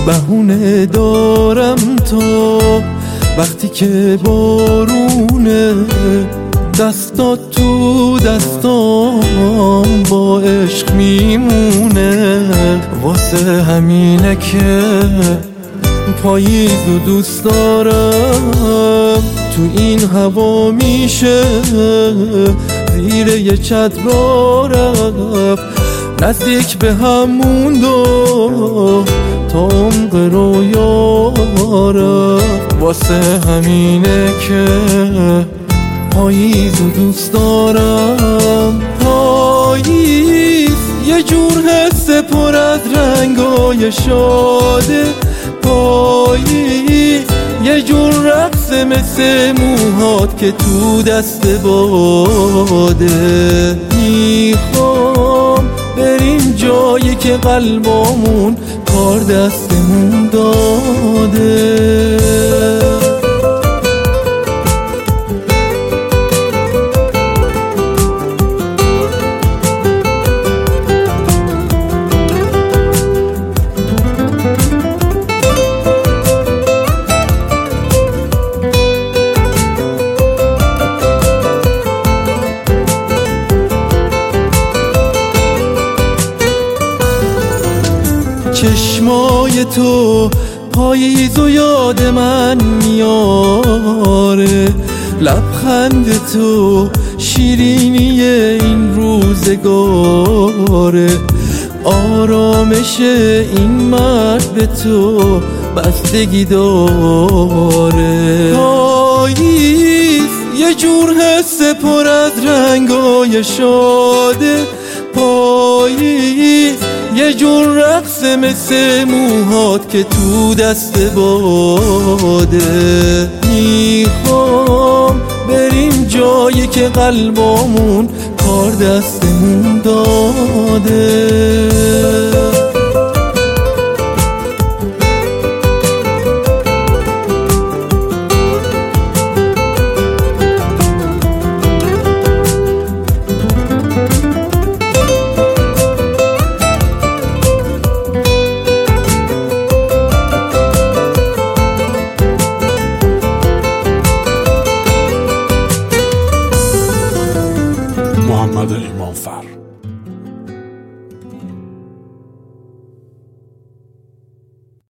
بهونه دارم تا وقتی که بارونه دستات تو دستام با عشق میمونه. واسه همینه که پاییزو دوست دارم، تو این هوا میشه زیر یه چتر رفت، نزدیک به همون دو تا عمق رویا رفت. واسه همینه که پاییزو دوست دارم. پاییز یه جور حس پر از رنگای شاده، پاییز یه جور رقص مثل موهات که تو دست باده. میخوام بریم جایی که قلبامون کار دستمون داده. چشمای تو پاییزو یاد من میاره، لبخند تو شیرینی این روزگاره، آرامش این مرد به تو بستگی داره. پاییز یه جور حس پر از رنگای شاده، پاییز یه جور رقص مثل موهات که تو دست باده. میخوام بریم جایی که قلبامون کار دستمون داده.